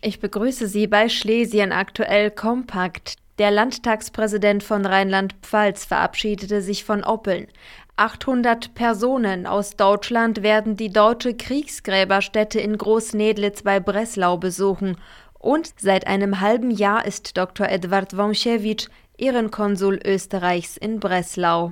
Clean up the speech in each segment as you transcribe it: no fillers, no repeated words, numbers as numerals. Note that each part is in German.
Ich begrüße Sie bei Schlesien aktuell kompakt. Der Landtagspräsident von Rheinland-Pfalz verabschiedete sich von Oppeln. 800 Personen aus Deutschland werden die deutsche Kriegsgräberstätte in Großnedlitz bei Breslau besuchen. Und seit einem halben Jahr ist Dr. Edward Wąsiewicz Ehrenkonsul Österreichs in Breslau.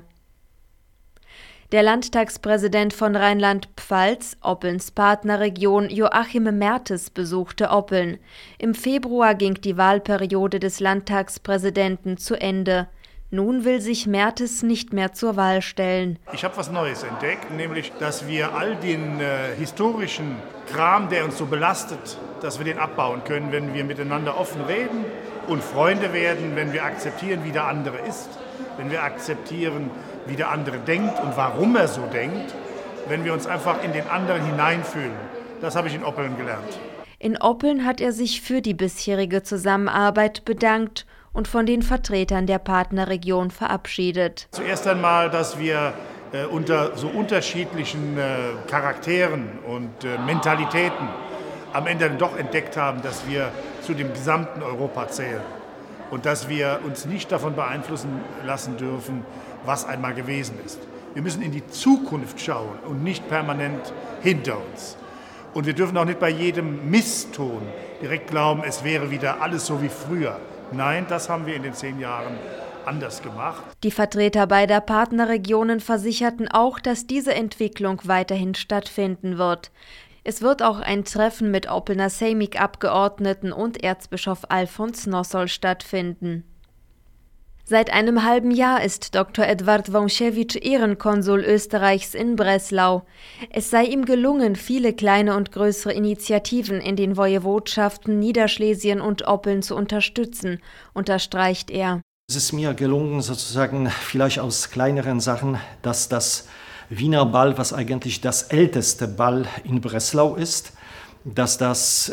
Der Landtagspräsident von Rheinland-Pfalz, Oppelns Partnerregion, Joachim Mertes, besuchte Oppeln. Im Februar ging die Wahlperiode des Landtagspräsidenten zu Ende. Nun will sich Mertes nicht mehr zur Wahl stellen. Ich habe was Neues entdeckt, nämlich, dass wir all den historischen Kram, der uns so belastet, dass wir den abbauen können, wenn wir miteinander offen reden und Freunde werden, wenn wir akzeptieren, wie der andere ist, wenn wir akzeptieren, wie der andere denkt und warum er so denkt, wenn wir uns einfach in den anderen hineinfühlen. Das habe ich in Oppeln gelernt. In Oppeln hat er sich für die bisherige Zusammenarbeit bedankt und von den Vertretern der Partnerregion verabschiedet. Zuerst einmal, dass wir unter so unterschiedlichen Charakteren und Mentalitäten am Ende doch entdeckt haben, dass wir zu dem gesamten Europa zählen und dass wir uns nicht davon beeinflussen lassen dürfen, was einmal gewesen ist. Wir müssen in die Zukunft schauen und nicht permanent hinter uns. Und wir dürfen auch nicht bei jedem Misston direkt glauben, es wäre wieder alles so wie früher. Nein, das haben wir in den 10 Jahren anders gemacht. Die Vertreter beider Partnerregionen versicherten auch, dass diese Entwicklung weiterhin stattfinden wird. Es wird auch ein Treffen mit Oppelner Sejmik-Abgeordneten und Erzbischof Alfons Nossol stattfinden. Seit einem halben Jahr ist Dr. Edward Wąsiewicz Ehrenkonsul Österreichs in Breslau. Es sei ihm gelungen, viele kleine und größere Initiativen in den Woiwodschaften Niederschlesien und Oppeln zu unterstützen, unterstreicht er. Es ist mir gelungen, sozusagen vielleicht aus kleineren Sachen, dass das Wiener Ball, was eigentlich das älteste Ball in Breslau ist, dass das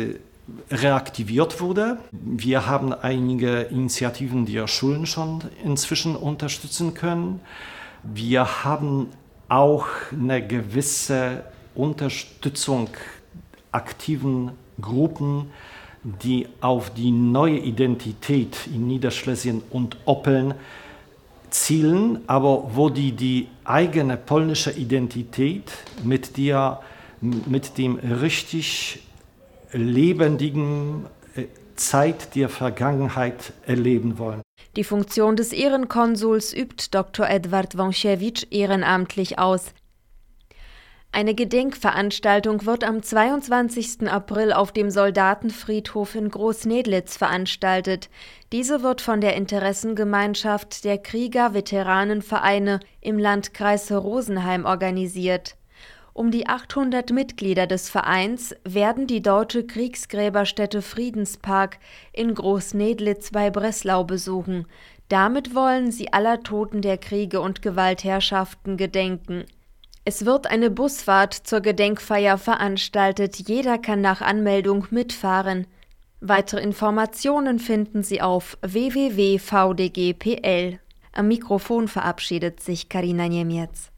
reaktiviert wurde. Wir haben einige Initiativen, die Schulen schon inzwischen unterstützen können. Wir haben auch eine gewisse Unterstützung aktiven Gruppen, die auf die neue Identität in Niederschlesien und Oppeln zielen, aber wo die eigene polnische Identität mit dem richtig lebendigen Zeit der Vergangenheit erleben wollen. Die Funktion des Ehrenkonsuls übt Dr. Edward Wąsiewicz ehrenamtlich aus. Eine Gedenkveranstaltung wird am 22. April auf dem Soldatenfriedhof in Großnedlitz veranstaltet. Diese wird von der Interessengemeinschaft der Krieger-Veteranenvereine im Landkreis Rosenheim organisiert. Um die 800 Mitglieder des Vereins werden die deutsche Kriegsgräberstätte Friedenspark in Großnedlitz bei Breslau besuchen. Damit wollen sie aller Toten der Kriege und Gewaltherrschaften gedenken. Es wird eine Busfahrt zur Gedenkfeier veranstaltet. Jeder kann nach Anmeldung mitfahren. Weitere Informationen finden Sie auf www.vdg.pl. Am Mikrofon verabschiedet sich Karina Niemiec.